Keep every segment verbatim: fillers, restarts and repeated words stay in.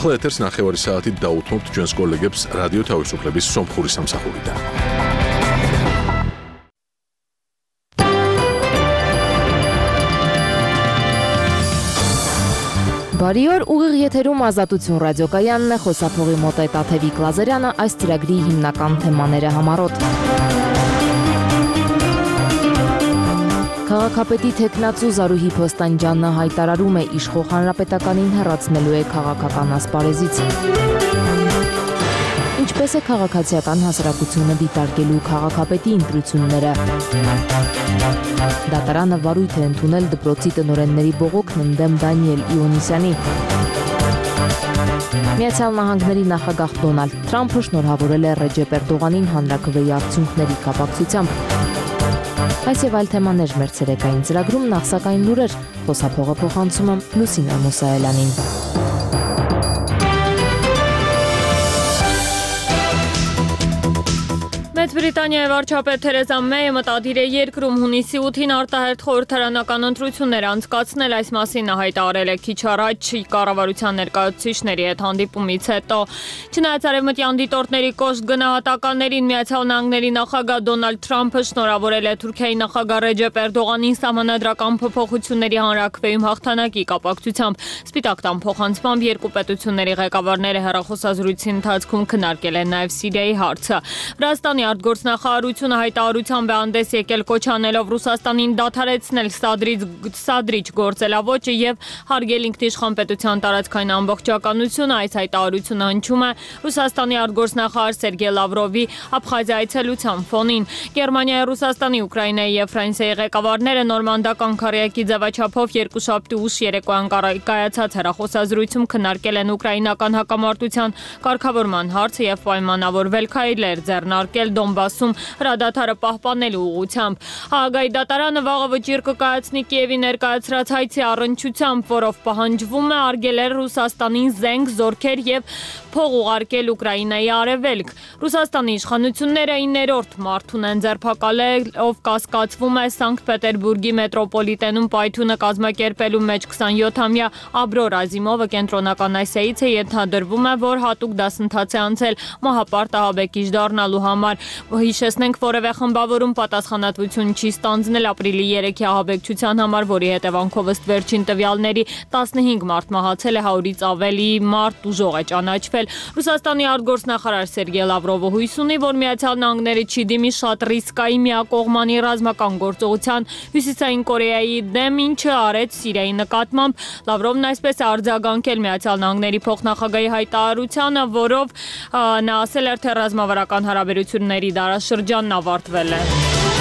ახლა ეთერს ნახევარი საათით დაუთმობთ ჩვენს კოლეგებს რადიო თავისუფლების სომხური სამსახურიდან. Բարի օր, ուղիղ եթերում Ազատություն ռադիոկայանն է, խոսափողի մոտ է Տաթևիկ Լազարյանը, այս ծրագրի հիմնական թեմաները համարոտ։ Քաղաքապետի թեկնածու Զարուհի Փոստանջյանը հայտարարում է իշխող հանրապետականին հեռացնելու է քաղաքական ասպարեզից։ Ինչպես է քաղաքացիական հասարակությունը դիտարկելու քաղաքապետի ընտրությունները։ Դատարանը վարույթ է ընդունել դպրոցի տնօրենների բողոքն ընդդեմ Դանիել Իոնիսյանի։ Միացյալ Նահանգների նախագահ Դոնալդ Թրամփը շնորհավորել է Ռեջեփ Էրդողանին հանրաքվեի արդյունքների կապակցությամբ։ Այս եւ այլ թեմաներ մեր ցերեկային ծրագրում, նախ սակայն լուրեր, խոսափողը փոխանցում եմ Լուսինա Մուսայելյանին։ Մեծ Բրիտանիայի վարչապետ Թերեզա Մեյը մտադիր է երկրում հունիսի ութին արտահերթ խորհրդարանական ընտրություններ անցկացնել, այս մասին նա հայտարարել է քիչ առաջ կառավարության ներկայացուցիչների հետ հանդիպումից հետո։ Չնայած արևմտյան դիտորդների կոշտ գնահատականներին, Միացյալ Նահանգների նախագահ Դոնալդ Թրամփը շնորհավորել է Թուրքիայի նախագահ Ռեջեփ Էրդողանին սահմանադրական փոփոխությունների հանրաքվեում հաղթանակի կապակցությամբ։ Սպիտակ տան փոխանցմամբ երկու պետությունների ղեկավարները հեռախոսազրույցի ընթացքում քննարկել են նաև Սիրիայի հարցը։ Վրաստանի արտգործնախարարությունը հայտարարությամբ է հանդես եկել կոչ անելով Ռուսաստանին դադարեցնել սադրիչ գործելավոճը եւ հարգել ինքնիշխան պետության տարածքային ամբողջականությունը։ Այս հայտարարությունը հնչում է Ռուսաստանի արտգործնախարար Սերգեյ Լավրովի Աբխազիա այցելության ֆոնին։ Գերմանիայի, Ռուսաստանի, Ուկրաինայի եւ Ֆրանսիայի ղեկավարները նորմանդական քարյակի ձևաչափով երկուշաբթի ուշ երեկոյան կայացած հեռախոսազրույցում քննարկել են ուկրաինական հակամարտության կարգավորման հարցը եւ պայմանավորվել քայլեր ձեռնարկել Դոնբասում հրադադարը պահպանելու ուղղությամբ։ Հաագայի դատարանը վաղը վճիռ կկայացնի Կիևի ներկայացրած հայցի առնչությամբ, որով պահանջվում է արգելել Ռուսաստանին զենք, զորքեր եւ փող ուղարկել Ուկրաինայի արևելք։ Ռուսաստանի իշխանությունները իններորդ մարտուն են ձերբակալելով կասկածվում է Սանկտ Պետերբուրգի մետրոպոլիտենում պայթյունը կազմակերպելու մեջ քսանյոթամյա Աբրոր Ազիմովը կենտրոնական Ասիայից է, ենթադրվում է, որ հատուկ դասընթաց է անցել մահապարտ ահաբեկիչ դառնալու համար։ Հիշեցնենք, որևէ խմբավորում պատասխանատվություն չի ստանձնել ապրիլի երեքի ահաբեկչության համար, որի հետևանքով ըստ վերջին տվյալների տասնհինգ մարդ մահացել է, հարյուրից ավելի մարդ ուժող է ճանաչվել։ Ռուսաստանի արտգործնախարար Սերգեյ Լավրովը հույս ունի, որ Միացյալ Նահանգները չի դիմի շատ ռիսկայի միակողմանի ռազմական գործողության Հյուսիսային Կորեայի դեմ, ինչը արեց Սիրիայի նկատմամբ։ Լավրովն այսպես է արձագանքել Միացյալ Նահանգների փոխնախագահի հայտարարությանը, որով նա ասել էր, թե ռազմավարական հարաբերությունների դարաշրջանն ավարտվել է։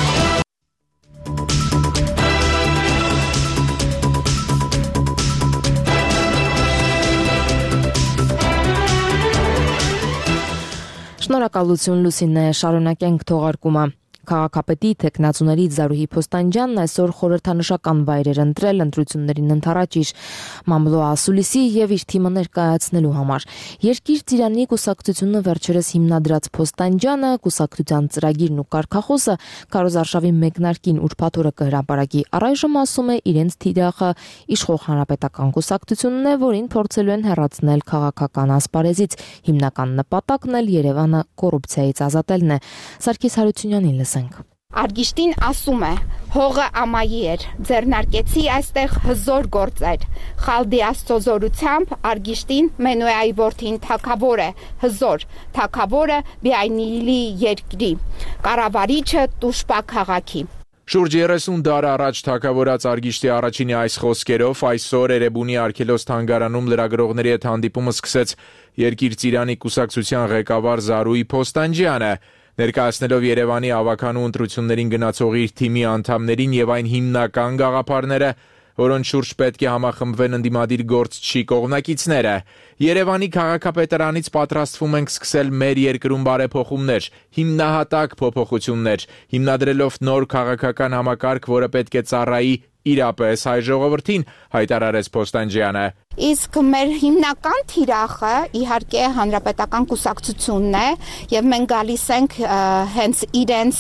Շնորհակալություն Լուսինե, շարունակենք թողարկումը։ Քաղաքապետի թեկնածուների Զարուհի Փոստանջյանն այսօր խորհրդանշական վայրեր ընտրել ընտրություններին ընդառաջ Մամլո Ասուլիսի եւ իր թիմը ներկայացնելու համար։ Երկիր ծիրանի կուսակցությունը վերջերս հիմնադրած Փոստանջյանը կուսակցության ծրագիրն ու կարգախոսը քարոզարշավի մեկնարկին ուրբաթ օրը կհրապարակի։ Առայժմ ասում է իրենց թիրախը իշխող հանրապետական կուսակցությունն է, որին փորձելու են հեռացնել քաղաքական ասպարեզից։ Հիմնական նպատակն էլ Երևանը կոռուպցիայից ազատելն է։ Սարգիս Հարությունյանին լսենք։ Արգիշտին ասում է, հողը ամայի էր, ձեռնարկեցի այստեղ հզոր գործեր։ Խալդի աստծոզորությամբ Արգիշտին Մենուեայի որդին թագավոր է, հզոր, թագավորը Բիայնիլի երկրի, կառավարիչը Տուշպա քաղաքի։ Շուրջ երեսուն դար առաջ թագավորած Արգիշտի առաջինի այս խոսքերով այսօր Էրեբունի Արքելոս թանգարանում լրագրողների հետ հանդիպումը սկսեց Երկիր ծիրանի կուսակցության ղեկավար Զարուհի Փոստանջյանը, ներկայացնելով Երևանի ավականու ընտրություններին գնացող իր թիմի անդամներին եւ այն հիմնական գաղափարները, որոնց շուրջ պետք է համախմբվեն ընդդիմադիր գործչի կողմնակիցները։ Երևանի քաղաքապետարանից պատրաստվում ենք սկսել մեր երկրում բարեփոխումներ, հիմնահատակ փոփոխություններ, հիմնադրելով նոր քաղաքական համակարգ, որը պետք է ծառայի իրապես հայ ժողովրդին, հայտարարեց Փոստանջյանը։ Իսկ մեր հիմնական թիրախը իհարկե հանրապետական կուսակցությունն է եւ մենք գալիս ենք հենց իրենց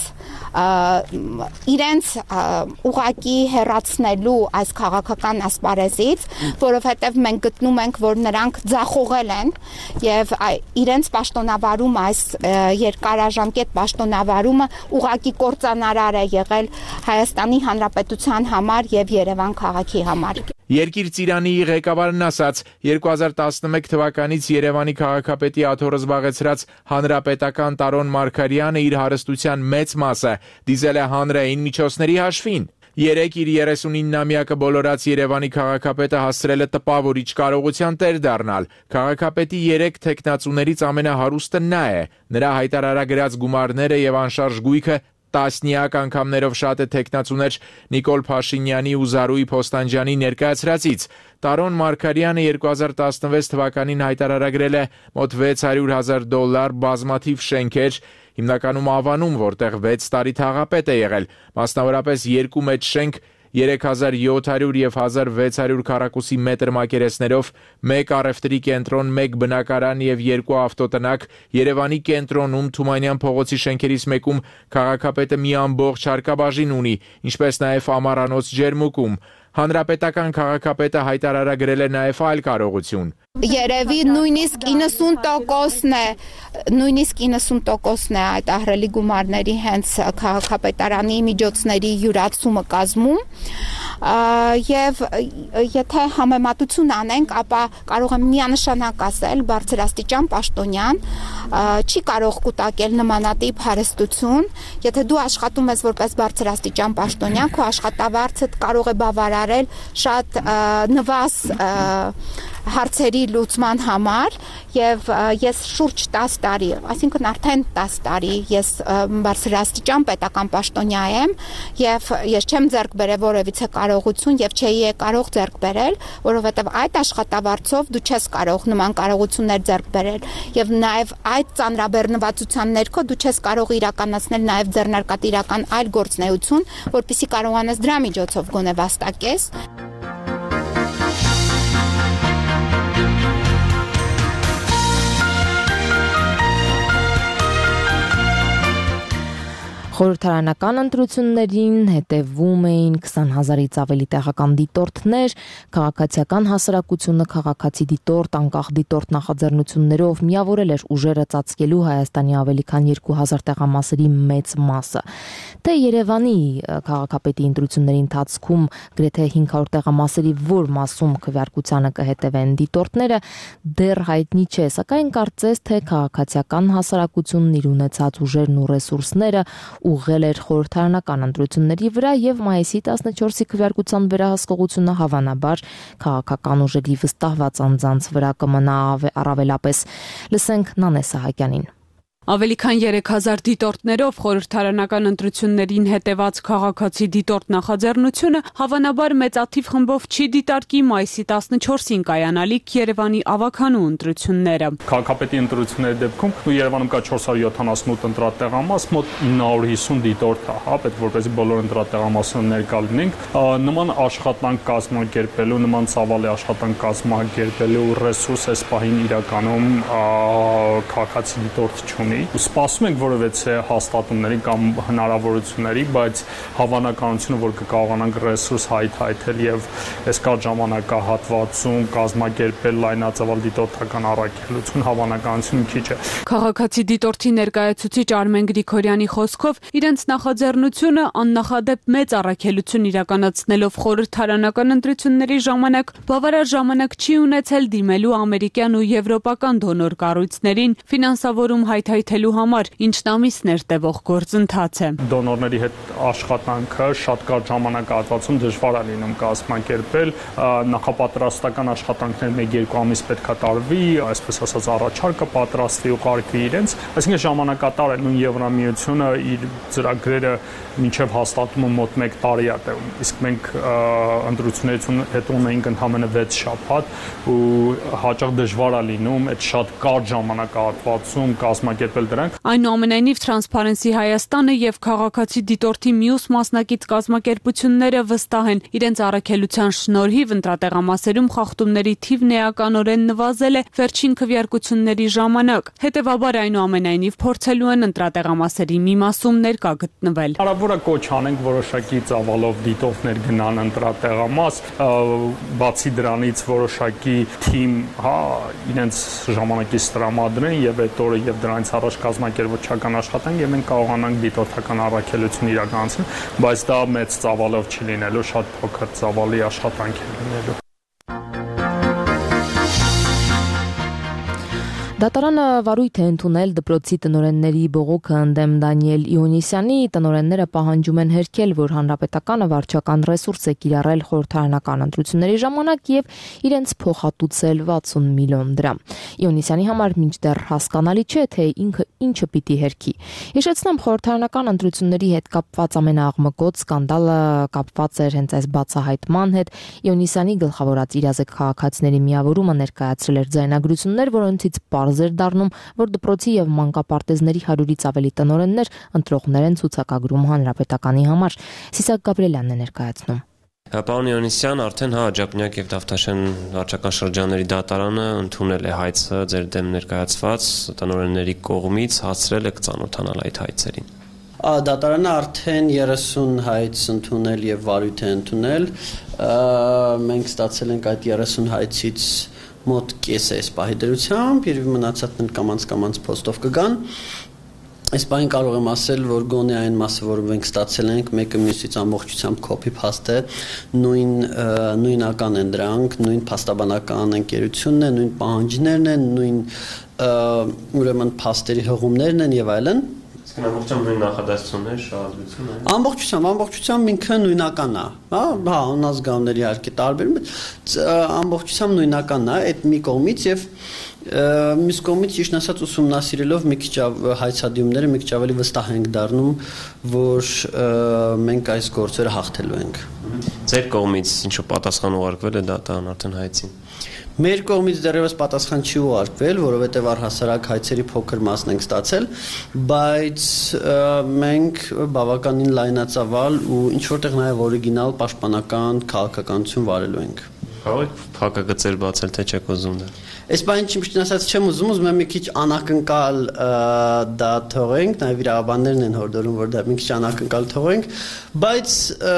իրենց ուղակի հեռացնելու այս քաղաքական ասպարեզից, որովհետեւ մենք գտնում ենք, որ նրանք ձախողել են եւ իրենց պաշտոնավարումը, այս երկարաժամկետ պաշտոնավարումը ուղակի կործանարար է եղել Հայաստանի Հանրապետության համար եւ Երևան քաղաքի համար։ Երկիր Ծիրանի ղեկավարն ասաց, երկու հազար տասնմեկ թվականից Երևանի քաղաքապետի աթոռը զբաղեցրած հանրապետական Տարոն Մարգարյանը իր հարստության մեծ մասը դիզել է հանրային միջոցների հաշվին։ Երեկ իր երեսունինամյակը բոլորած Երևանի քաղաքապետը հասցրել է տպավորիչ կարողության տեր դառնալ։ Քաղաքապետի երեք թեկնածուներից ամենահարուստը նա է։ Նրա հայտարարագրած գումարները եւ անշարժ գույքը տասնյակ անգամներով շատ է թեկնածուներ Նիկոլ Փաշինյանի ու Զարուհի Փոստանջյանի ներկայացրածից։ Տարոն Մարգարյանը երկու հազար տասնվեց թվականին հայտարարագրել է մոտ վեց հարյուր հազար դոլար բազմաթիվ շենքեր, հիմնականում Ավանում, որտեղ վեց տարի թաղապետ է եղել, մասնավորապես երկու մեծ շենք երեք հազար յոթ հարյուր եւ հազար վեց հարյուր քառակուսի մետր մակերեսներով, մեկ առևտրի կենտրոն, մեկ բնակարան եւ երկու ավտոտնակ, Երևանի կենտրոնում Թումանյան փողոցի շենքերից մեկում քաղաքապետը մի ամբողջ հարկաբաժին ունի, ինչպես նաեւ Ամառանոց ջերմուկում։ Հանրապետական քաղաքապետը հայտարարագրել է նաեւ այլ կարողություն։ Երևի նույնիսկ իննսուն տոկոսն է, նույնիսկ իննսուն տոկոսն է այդ ահռելի գումարների հենց քաղաքապետարանի միջոցների յուրացումը կազմում, եւ եթե համեմատություն անենք, ապա կարող եմ միանշանակ ասել, բարձրաստիճան պաշտոնյան չի կարող կուտակել նմանատիպ հարստություն, եթե դու աշխատում ես որպես բարձրաստիճան պաշտոնյան, քո աշխատավարձը կարող է բավարարել շատ նվազ հարցերի լուծման համար եւ ես շուրջ տասը տարի, այսինքն արդեն տասը տարի ես բարձրաստիճան պետական պաշտոնյա եմ եւ ես չեմ ձեռք բերել որևիցե կարողություն եւ չէի կարող ձեռք բերել, որովհետեւ այդ աշխատավարձով դու չես կարող նման կարողություններ ձեռք բերել եւ նաեւ այդ ծանրաբեռնվածության ներքո դու չես կարող իրականացնել նաեւ ձեռնարկատիրական այլ գործունեություն, որպեսզի կարողանաս դրա միջոցով գոնե վաստակես։ Խորհրդարանական ընտրություններին հետևում էին քսան հազարից ավելի տեղական դիտորդներ, քաղաքացիական հասարակությունը քաղաքացի դիտորդ, անկախ դիտորդ նախաձեռնություններով միավորել էր ուժերը ծածկելու Հայաստանի ավելի քան երկու հազար տեղամասերի մեծ մասը։ Թե Երևանի քաղաքապետի ընտրությունների ընթացքում գրեթե հինգ հարյուր տեղամասերի որ մասում քվեարկությանը կհետևեն դիտորդները դեռ հայտնի չէ, սակայն կարծես թե քաղաքացիական հասարակությունն իր ունեցած ուժերն ու ռեսուրսները ուղղել էր խորհրդարանական ընտրությունների վրա եւ մայիսի տասնչորսի քվեարկության վերահսկողությունը հավանաբար քաղաքական ուժերի վստահված անձանց վրա կմնա առավելապես։ Լսենք Նանե Սահակյանին։ Ավելի քան երեք հազար դիտորդներով խորհրդարանական ընտրություններին հետևած քաղաքացի դիտորդ նախաձեռնությունը հավանաբար մեծաթիվ խմբով չի դիտարկի մայիսի տասնչորսին կայանալիք Երևանի ավագանու ընտրությունները։ Քաղաքապետի ընտրությունների դեպքում Երևանում կա չորս հարյուր յոթանասունութ ընտրատեղամաս, մոտ ինը հարյուր հիսուն դիտորդ է, հա, պետք որպեսզի բոլոր ընտրատեղամասերում ներկա լինենք։ Նման աշխատանք կազմակերպելու, նման ծավալի աշխատանք կազմակերպելու ռեսուրս այս պահին իրականում քաղաքացի դիտորդ չունի։ Սպասում ենք որևէ հաստատումների կամ հնարավորությունների, բայց հավանականությունը, որ կկարողանանք ռեսուրս հայթայթել եւ այս կար ժամանակահատվածում կազմակերպել լայնածավալ դիտորդական առաքելություն, հավանականությունը քիչ է։ Քաղաքացի դիտորդի ներկայացուցիչ Արմեն Գրիգորյանի խոսքով իրենց նախաձեռնությունը աննախադեպ մեծ առաքելություն իրականացնելով խորհրդարանական ընտրությունների ժամանակ բավարար ժամանակ չի ունեցել դիմելու ամերիկյան ու եվրոպական դոնոր կառույցներին ֆինանսավորում հայթայթելու համար, ինչն ամիսներ տևող գործընթաց է։ Դոնորների հետ աշխատանքը շատ կարճ ժամանակահատվածում դժվար է լինում կազմակերպել, նախապատրաստական աշխատանքներ մեկ-երկու ամիս պետք է տարվի, այսպես ասած առաջարկը պատրաստվի ու կարգվի իրենց, այսինքն ժամանակատար է, նույն Եվրամիությունը իր ծրագրերը մինչև հաստատումը մոտ մեկ տարի է տևում, իսկ մենք ընտրություններից հետո ունենք ընդամենը վեց շաբաթ ու հաճախ դժվար է լինում այդ շատ կարճ ժամանակահատվածում կազմակերպել կազմակերպել դրանք։ Այնուամենայնիվ Transparency Հայաստանը եւ քաղաքացի դիտորդի մյուս մասնակից կազմակերպությունները վստահ են, իրենց առաքելության շնորհիվ ընտրատեղամասերում խախտումների թիվն էականորեն նվազել է վերջին քվեարկությունների ժամանակ։ Հետևաբար այնուամենայնիվ փորձելու են ընտրատեղամասերի մի մասում ներկա գտնվել։ Հարաբերը կոչ անենք որոշակի ծավալով դիտողներ գնան ընտրատեղամաս, բացի դրանից որոշակի թիմ, հա, իրենց ժամանակից տրամադրեն եւ այդ օրը եւ դրանից առաջ կազմակերպչական աշխատանք եւ մենք կարողանանք դիտորդական առաքելություն իրականացնել, բայց դա մեծ ծավալով չի լինելու, շատ փոքր ծավալի աշխատանք է լինելու։ Դատարանը վարույթ է ընդունել դպրոցի տնօրենների բողոքը ընդդեմ Դանիել Իոնիսյանի, տնօրենները պահանջում են հերքել, որ հանրապետականը վարչական ռեսուրս է կիրառել խորհրդարանական ընտրությունների ժամանակ եւ իրենց փոխհատուցել վաթսուն միլիոն դրամ։ Իոնիսյանի համար մինչդեռ հասկանալի չէ, թե ինքը ինչը պիտի հերքի։ Հիշեցնեմ, խորհրդարանական ընտրությունների հետ կապված ամենաաղմկոտ սկանդալը կապված էր հենց այս բացահայտման հետ։ Իոնիսյանի գլխավորած իրազեկ քաղաքացիների միավորումը ներկայացրել էր ձայնագրություններ, որոնցից էր դառնում, որ դպրոցի եւ մանկապարտեզների հարյուրից ավելի տնօրեններ ընտրողներ են ցուցակագրում հանրապետականի համար։ Սիսակ Գաբրելյանն է ներկայացնում։ Պարոն Իոնիսյան, արդեն հա Աջափնյակ եւ Դավթաշեն վարչական շրջանների դատարանը ընդունել է հայցը ձեր դեմ ներկայացված տնօրենների կողմից, հասցրել է ծանոթանալ այդ հայցերին։ Դատարանը արդեն երեսուն հայց ընդունել եւ վարույթ է ընդունել։ Մենք ստացել ենք այդ երեսուն հայցից մոտ կեսը այս պահի դրությամբ, երբ մնացածն կամանց-կամանց փոստով կգան։ Այս պահին կարող եմ ասել, որ գոնե այն մասը, որը մենք ստացել ենք, մեկը մյուսից ամբողջությամբ copy paste է, նույն նույնական են դրանք, նույն փաստաբանական ընկերությունն է, նույն պահանջներն են, նույն ուրեմն փաստերի հղումներն են եւ այլն։ Ամբողջությամբ նույն նախադասություններ, շահագրությունը։ Ամբողջությամբ, ամբողջությամբ ինքը նույնականն է, հա, հա, անազգանների իհարկե տարբերում, բայց ամբողջությամբ նույնականն է, այդ մի կողմից եւ մյուս կողմից ճիշտ ասած ուսումնասիրելով մի քիչ հայցադիմները մի քիչ ավելի վստահ ենք դառնում, որ մենք այս գործերը հաղթելու ենք։ Ձեր կողմից ինչու պատասխան ուղարկվել է դատարան արդեն հայցին։ Մեր կողմից դեռևս պատասխան չի ուղարկվել, որովհետև առհասարակ հայցերի փոքր մասն ենք ստացել, բայց մենք բավականին լայնածավալ ու ինչ որտեղ նաև օրիգինալ պաշտպանական քաղաքականություն վարելու ենք։ Կարող եք փակագծեր բացել, թե չեք ուզում դա։ Այս բանը ճիշտ ասած չեմ ուզում, ուզում եմ մի քիչ անակնկալ դա թողենք, նաև իրավաբաններն են հորդորում, որ դա մի քիչ անակնկալ թողենք, բայց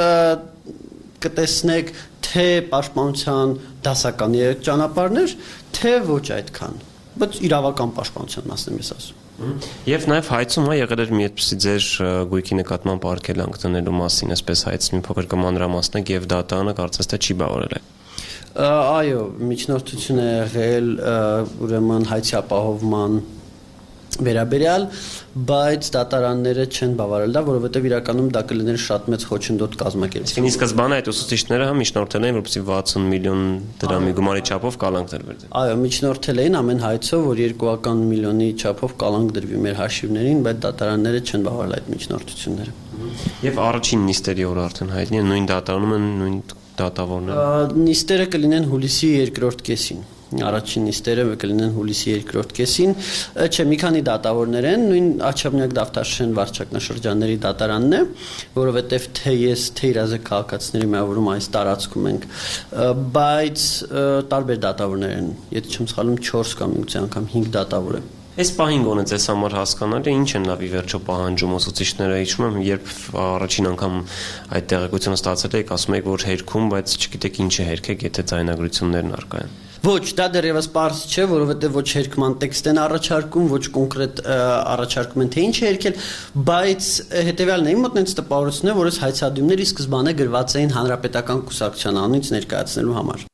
կտեսնեք թե պաշտպանության դասական ճանապարհներ, թե ոչ այդքան, բայց իրավական պաշտպանության մասն եմ ես ասում։ Եվ նաև հայցում հա եղել էր մի այդպիսի ձեր գույքի նկատմամբ արգելանք տնելու մասին, այսպես հայցն մի փոքր կմանրամասնեք եւ դատարանը կարծես թե չի բավարարել։ Այո, միջնորդություն է եղել ուրեմն հայցի ապահովման վերաբերյալ, բայց դատարանները չեն բավարարել դա, որովհետև իրականում դա կլիներ շատ մեծ խոչընդոտ կազմակերպություն։ Իսկ սկզբանե այդ ուսուցիչները հա միջնորդել էին, որպեսզի վաթսուն միլիոն դրամի գումարի չափով կալանք դրվեր։ Այո, միջնորդել էին ամեն հայցով, որ երկուական միլիոնի չափով կալանք դրվի մեր հաշիվներին, բայց դատարանները չեն բավարարել այդ միջնորդությունները։ Եվ առաջին նիստերի օրը արդեն հայտնի է նույն դատարանում են նույն դատավորները։ Նիստերը կլինեն հուլիսի երկրորդ կեսին։ Առաջին նիստերը կլինեն հուլիսի երկրորդ կեսին, չէ, մի քանի դատավորներ են, նույն Աջափնյակ Դավթաշեն վարչակնաշրջանների դատարանն է, որովհետև թե ես, թե իրազեկ քաղաքացիների միավորում այս տարածքում ենք, բայց տարբեր դատավորներ են, եթե չեմ սխալվում չորս կամ միգուցե անգամ հինգ դատավոր է։ Այս պահին գոնե ձեզ համար հասկանալի է ինչ են լավի վերջո պահանջում ուսուցիչները, հիշում եմ, երբ առաջին անգամ այդ տեղեկությունը ստացել եք, ասում եք, որ հերքում, բայց չգիտեք ինչ է հերքեք, եթե ձայնագրություններն առկա են։ Ոչ, դա դեռևս պարզ չէ, որովհետև ոչ հերքման տեքստ են առաջարկում, ոչ կոնկրետ առաջարկում են թե ինչ է հերքել, բայց հետեւյալն է, իմ մոտ նենց տպավորությունն է, որ այս հայցադիմները սկզբանե գրված էին հանրապետական կուսակցության անունից ներկայացնելու համար։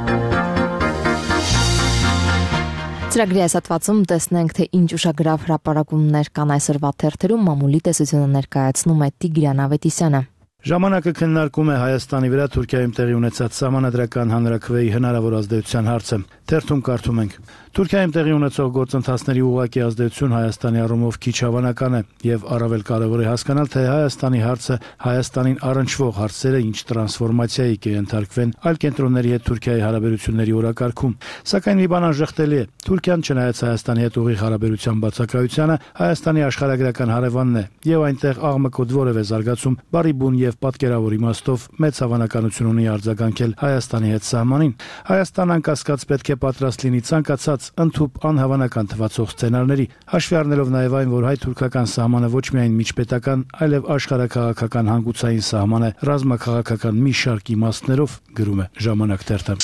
Ծրագրի այս հատվածում տեսնենք, թե ինչ ուշագրավ հրապարակումներ կան այսօրվա թերթերում, մամուլի տեսությունը ներկայացնում է Տիգրան Ավետիսյանը։ Ժամանակը քննարկում է Հայաստանի վրա Թուրքիայում տեղի ունեցած սահմանադրական հանրաքվեի հնարավոր ազդեցության հարցը։ Թերթում կարդում ենք. Թուրքիայում տեղի ունեցող գործընթացների ուղղակի ազդեցություն Հայաստանի առումով քիչ հավանական է եւ առավել կարեւոր է հասկանալ, թե Հայաստանի հարցը Հայաստանին առնչվող հարցերը ինչ տրանսֆորմացիայի կենթարկվեն այլ կենտրոնների հետ Թուրքիայի հարաբերությունների օրակարգում։ Սակայն մի բան անժխտելի է. Թուրքիան չնայած Հայաստանի հետ ուղիղ հարաբերության բացակայությանը, Հայաստանի աշխարհագրական հարևանն է եւ այնտեղ աղմկոտ որևէ զարգացում բարի բուն եւ պատկերավոր իմաստով մեծ հավանականություն ունի արձագանքել Հայաստանի հետ սահմանին։ Հայաստան անկասկած պետք է պատրաստ լինի ցանկացած ընդհուպ անհավանական թվացող սցենարների, հաշվի առնելով նաև այն, որ հայ-թուրքական սահմանը ոչ միայն միջպետական, այլև աշխարհաքաղաքական հանգուցային սահման է ռազմաքաղաքական մի շարք իմաստներով, գրում է Ժամանակ թերթը։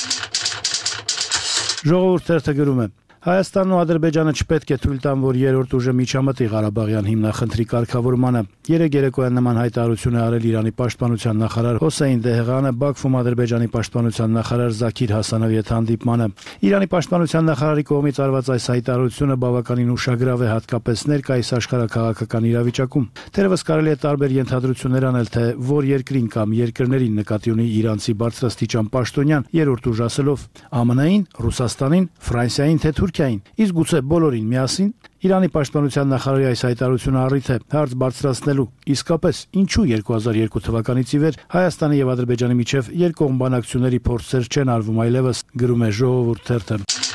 Ժողովուրդ թերթը գրում է. Հայաստանն ու Ադրբեջանը չպետք է թույլ տան, որ երրորդ ուժը միջամտի Ղարաբաղյան հիմնախնդրի կարգավորմանը։ Երեկ երեկոյան նման հայտարարություն է արել Իրանի պաշտպանության նախարար Հոսեյն Դեհղանը Բաքվում Ադրբեջանի պաշտպանության նախարար Զաքիր Հասանովի հետ հանդիպմանը։ Իրանի պաշտպանության նախարարի կողմից արված այս հայտարարությունը բավականին ուշագրավ է, հատկապես ներկայիս աշխարհաքաղաքական իրավիճակում։ Թերևս կարելի է տարբեր ենթադրություններ անել, թե որ երկրին կամ երկրներին նկատի ունի իրանցի բարձրաստիճան պաշտոնյան երրորդ ուժ ասելով ԱՄՆ-ին, Ռուսաստանին, Ֆրանսիային, թե Թուրքիային, իսկ գուցե բոլորին միասին։ Իրանի պաշտպանության նախարարի այս հայտարարությունը առիթ է հարց բարձրացնելու, իսկապես ինչու երկու հազար երկու թվականից ի վեր Հայաստանի եւ Ադրբեջանի միջև երկկողմ բանակցությունների փորձեր չեն արվում այլևս, գրում է Ժողովուրդ թերթը։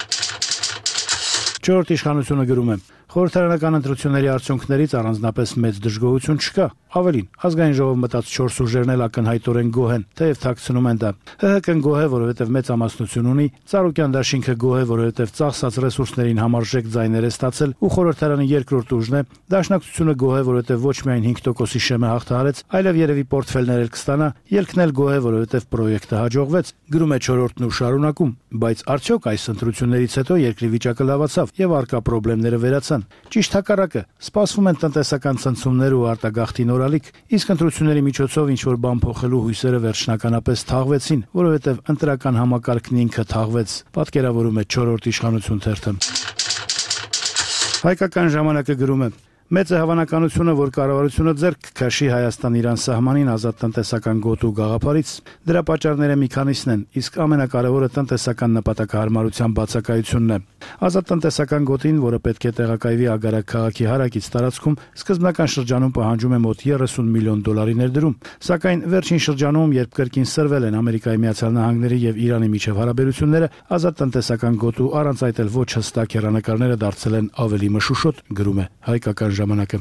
Չորրորդ իշխանությունը գրում է. Խորհրդարանական ընտրությունների արդյունքներից առանձնապես մեծ դժգոհություն չկա։ Ավելին, ազգային ժողով մտած չորս ուժերն էլ ակնհայտորեն գոհ են, թեև թաքցնում են դա։ ՀՀԿ-ն գոհ է, որովհետև մեծ ամասնություն ունի, Ծառուկյան դաշինքը գոհ է, որովհետև ծախսած ռեսուրսներին համարժեք ձայներ է ստացել, ու խորհրդարանի երկրորդ ուժն է, Դաշնակցությունը գոհ է, որովհետև ոչ միայն հինգ տոկոսի շեմը հաղթահարեց, այլև երևի պորտֆելներ էլ կստանա, ելքն էլ գոհ է, որովհետև պրոյեկտը հաջողվեց, գրում է չորրորդն ու շարունակում։ Բայց արդյոք այս ընտրություններից հետո երկրի վիճակը լավացավ եւ արկա խնդիրները վերացան։ Ճիշտ հակառակը, սպասվում են տնտեսական ցնցումներ ու արտագաղթի նորալիք, իսկ ընտրությունների միջոցով ինչ որ բան փոխելու հույսերը վերջնականապես թաղվեցին, որովհետև ընտրական համակարգն ինքը թաղվեց, պատկերավորում է չորրորդ իշխանություն թերթը։ Հայկական ժամանակը գրում է. Մեծ է հավանականությունը, որ կառավարությունը ձեռք կքաշի Հայաստան-Իրան սահմանին ազատ տնտեսական գոտու գաղափարից։ Դրա պատճառները մի քանիսն են, իսկ ամենակարևորը տնտեսական նպատակահարմարության բացակայությունն է։ Ազատ տնտեսական գոտին, որը պետք է տեղակայվի Ագարակ քաղաքի հարակից տարածքում, սկզբնական շրջանում պահանջում է մոտ երեսուն միլիոն դոլարի ներդրում, սակայն վերջին շրջանում, երբ կրկին սրվել են Ամերիկայի Միացյալ Նահանգների եւ Իրանի միջև հարաբերությունները, ազատ տնտեսական գոտու առանց այդ էլ ոչ հստակ հեռանկարները դարձել են ավելի մշուշոտ, գրում է Հայկական ժամանակը։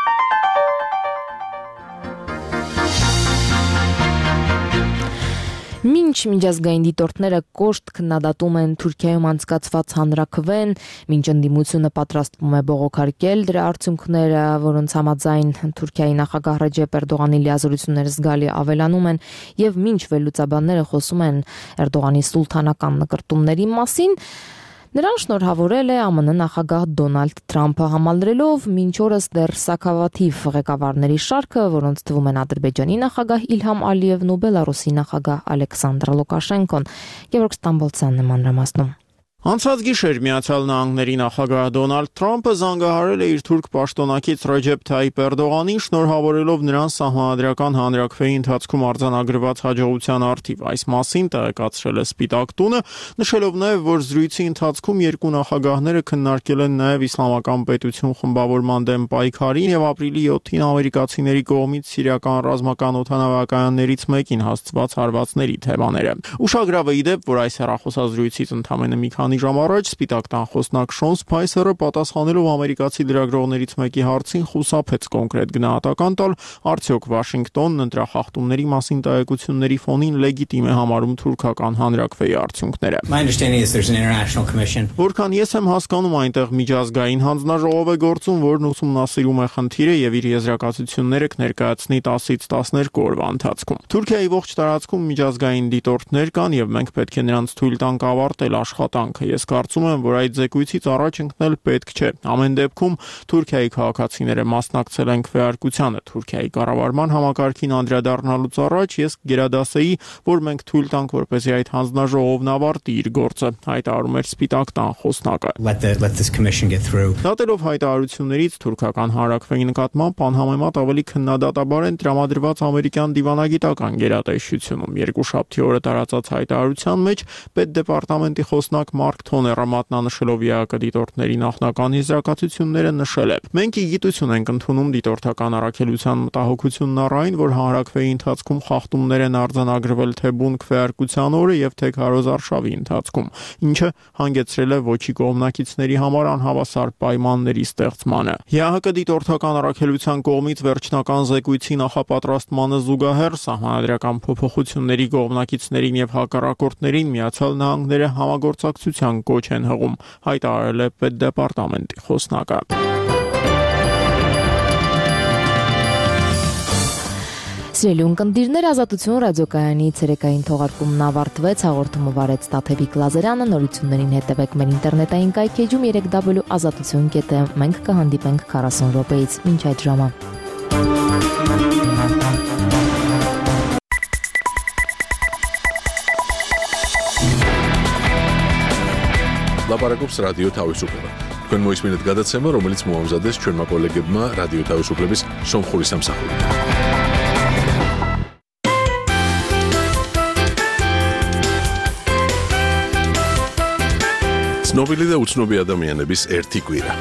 Մինչ միջազգային դիտորդները կոշտ քննադատում են Թուրքիայում անցկացված հանրաքվեն, մինչ ընդդիմությունը պատրաստվում է բողոքարկել դրա արդյունքները, որոնց համաձայն Թուրքիայի նախագահ Ռեջեփ Էրդողանի լիազորությունները զգալի ավելանում են, եւ մինչ վերլուծաբանները խոսում են Էրդողանի սուլթանական նկրտումների մասին, նրան շնորհավորել է ԱՄՆ նախագահ Դոնալդ Թրամփը, համալրելով մինչ օրս դեռ սակավաթիվ ղեկավարների շարքը, որոնց թվում են Ադրբեջանի նախագահ Իլհամ Ալիևն ու Բելարուսի նախագահ Ալեքսանդր Լուկաշենկոն։ Գևորգ Ստամբոլցյանն է մանրամասնում։ Անցած գիշեր Միացյալ Նահանգների նախագահ Դոնալդ Թրամփը զանգահարել է իր թուրք պաշտոնակից Ռեջեփ Թայիփ Էրդողանին, շնորհավորելով նրան սահմանադրական հանրաքվեի ընթացքում արձանագրված հաջողության առթիվ։ Այս մասին տեղեկացրել է Սպիտակ տունը, նշելով նաև, որ զրույցի ընթացքում երկու նախագահները քննարկել են նաև Իսլամական պետություն խմբավորման դեմ պայքարին եւ ապրիլի յոթին ամերիկացիների կողմից սիրիական ռազմական օդանավակայաններից մեկին հասցված հարվածների թեմաները։ Ուշագրավ է ի դեպ, որ այս հեռախոսազրույցից ընդամենը մի քանի ժամ առաջ Սպիտակ տան խոսնակ Շոն Սփայսերը, պատասխանելով ամերիկացի լրագրողներից մեկի հարցին, խուսափեց կոնկրետ գնահատական տալ, արդյոք Վաշինգտոնն ընտրախախտումների մասին տեղեկությունների ֆոնին լեգիտիմ է համարում թուրքական հանրաքվեի արդյունքները։ Որքան ես եմ հասկանում, այնտեղ միջազգային հանձնաժողով է գործում, որն ուսումնասիրում է խնդիրը եւ իր եզրակացությունները կներկայացնի տասից տասներկու օրվա ընթացքում։ Թուրքիայի ողջ տարածքում միջազգային դիտորդներ կան եւ մենք պետք է նրանց թույլ տանք ավարտել աշխատանքը, կյանքը։ Ես կարծում եմ, որ այդ զեկույցից առաջ ընկնել պետք չէ։ Ամեն դեպքում Թուրքիայի քաղաքացիները մասնակցել են քվեարկությանը։ Թուրքիայի կառավարման համակարգին անդրադառնալուց առաջ ես գերադասեի, որ մենք թույլ տանք, որպեսզի այդ հանձնաժողովն ավարտի իր գործը, հայտարարում էր Սպիտակ տան խոսնակը։ Դատելով հայտարարություններից թուրքական հանրաքվեի նկատմամբ անհամեմատ ավելի քննադատաբար են տրամադրված ամերիկյան դիվանագիտական գերատեսչությունում։ Երկուշաբթի օրը տարածած հայտարարության մեջ պետդեպարտամենտի խոսնակ Մարկ Թոները մատնանշելով ԵԱԿ դիտորդների նախնական եզրակացությունները նշել է. Մենք ի գիտություն ենք ընդունում դիտորդական առաքելության մտահոգությունն առ այն, որ հանրաքվեի ընթացքում խախտումներ են արձանագրվել թե բուն քվեարկության օրը եւ թե քարոզարշավի ընթացքում, ինչը հանգեցրել է ոչի կողմնակիցների համար անհավասար պայմանների ստեղծմանը։ ԵԱՀԿ դիտորդական առաքելության կողմից վերջնական զեկույցի նախապատրաստմանը զուգահեռ սահմանադրական փոփոխությունների կողմնակիցներին եւ հակառակորդներին Միացյալ Նահանգները համագործակցության կոչ են հղում, հայտարարել է պետդեպարտամենտի խոսնակը։ Սիրելի ունկնդիրներ, Ազատություն ռադիոկայանի ցերեկային թողարկումն ավարտվեց, հաղորդումը վարեց Տաթևիկ Լազարյանը, նորություններին հետևեք մեր ինտերնետային կայքեջում երեք դաբլյու ազատություն կետ է, մենք կհանդիպենք քառասուն րոպեից, մինչ այդ ժամը։ Լապարակոպս ռադիո თავისუფლება. Თქვენ მოისმინეთ გადაცემა, რომელიც მოამზადეს ჩვენმა კოლეგებმა რადიო თავისუფლების სომხური სამსახურით. ცნობილი და უცნობი ადამიანების ერთი კვირა.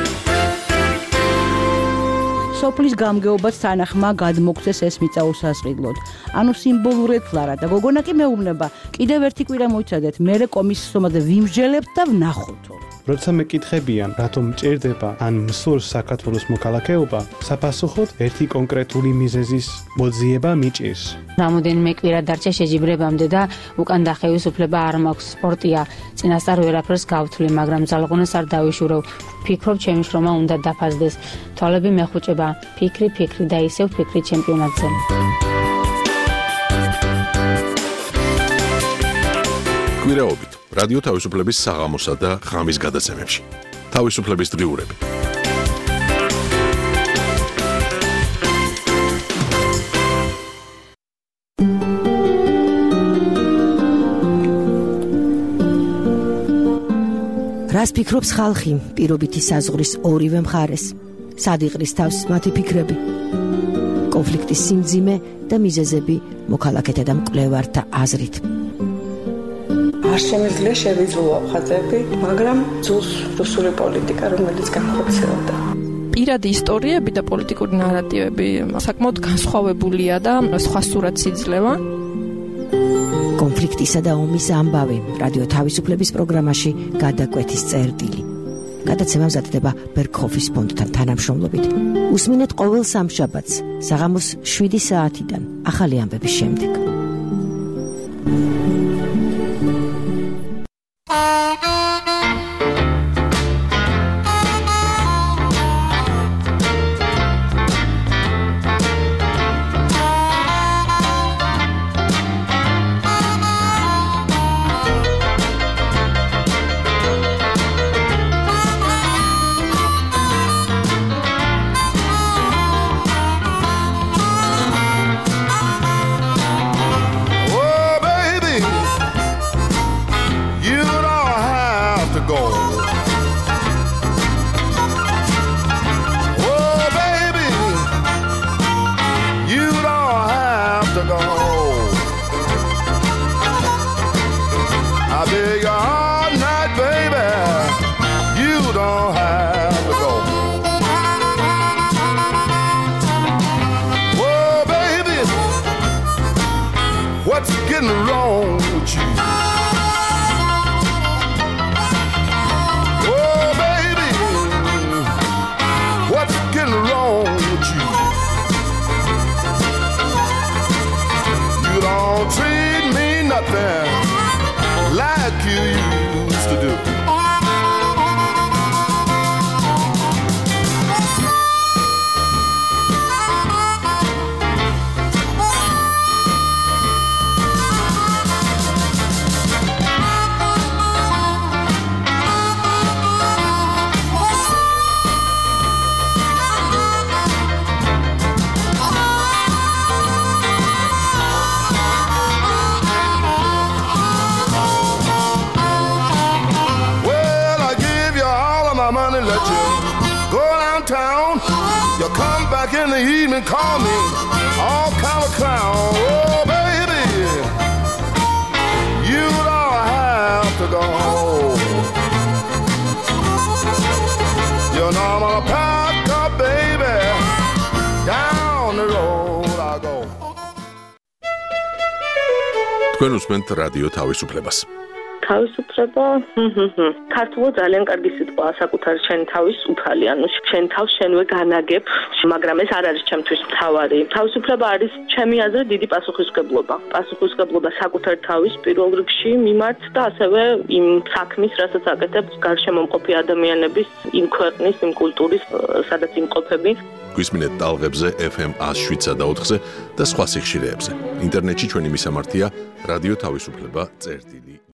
სოფლის გამგეობაც თანახმა გადმოგცეს ეს მიწა უსასყიდლოდ. ანუ სიმბოლურად ფლარა და გოგონა კი მეუბნება, კიდევ ერთი კვირა მოიცადეთ, მერე კომისიის ომაზე ვიმსჯელებთ და ვნახოთ. როცა მეკითხებიან, რატომ მჭირდება ან მსურს საქართველოს მოქალაქეობა, საპასუხოდ ერთი კონკრეტული მიზეზის მოძიება მიჭირს. რამოდენიმე კვირა დარჩა შეჯიბრებამდე და უკან დახევის უფლება არ მაქვს. სპორტია, წინასწარ ვერაფერს გავთვლი, მაგრამ ძალღონეს არ დავიშურევ. ვფიქრობ, ჩემი შრომა უნდა დაფასდეს. თვალები მეხუჭება, ფიქრი, ფიქრი და ისევ ფიქრი ჩემპიონატზე. კვირაობით რადიო თავისუფლების საღამოსა და ღამის გადაცემებში. თავისუფლების დღიურები. რას ფიქრობს ხალხი პირობითი საზღვრის ორივე მხარეს? სად იყრის თავს მათი ფიქრები? კონფლიქტის სიმძიმე და მიზეზები მოქალაქეთა და მკვლევართა აზრით. არ შემიძლია შევიძულო ხაზები, მაგრამ ძულს რუსული პოლიტიკა, რომელიც განხორციელდა. პირადი ისტორიები და პოლიტიკური ნარატივები საკმაოდ განსხვავებულია და სხვა სურათს იძლევა. კონფლიქტისა და ომის ამბავი რადიო თავისუფლების პროგრამაში გადაკვეთის წერტილი. გადაცემა მზადდება ბერგჰოფის ფონდთან თანამშრომლობით. უსმინეთ ყოველ სამშაბათს საღამოს შვიდი საათიდან ახალი ამბების შემდეგ. come back in the evening, call me all kind of clown. Oh, baby, you don't have to go home. You know I'm gonna pack up, baby, down the road I go. თქვენ უსმენთ რადიო თავისუფლებას. თავისუფლება, ქართულად ძალიან კარგი სიტყვაა საკუთარი შენი თავის უფალი, ანუ შენ თავს შენვე განაგებ, მაგრამ ეს არ არის ჩემთვის მთავარი. თავისუფლება არის ჩემი აზრით დიდი პასუხისმგებლობა. პასუხისმგებლობა საკუთარი თავის პირველ რიგში მიმართ და ასევე იმ საქმის, რასაც აკეთებ გარშემო მყოფი ადამიანების, იმ ქვეყნის, იმ კულტურის, სადაც იმყოფები. გვისმინეთ ტალღებზე ეფ ემ one oh seven და ოთხზე და სხვა სიხშირეებზე. ინტერნეტში ჩვენი მისამართია რადიო თავისუფლება წერტილი